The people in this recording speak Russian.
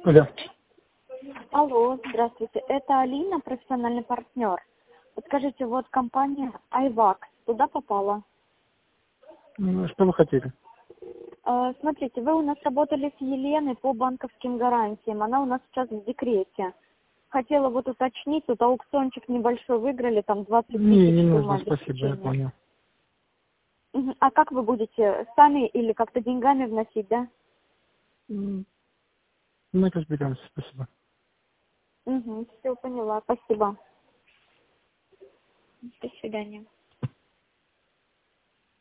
Алло. Алло, здравствуйте. Это Алина, профессиональный партнер. Подскажите, вот компания iVax туда попала? Что вы хотели? Смотрите, вы у нас работали с Еленой по банковским гарантиям. Она у нас сейчас в декрете. Хотела вот уточнить, тут аукциончик небольшой выиграли, там 20 тысяч Не сумма нужно, спасибо, я обеспечения. понял. А как вы будете, сами или как-то деньгами вносить, да? Мы разберемся, спасибо. Все, поняла, спасибо. До свидания.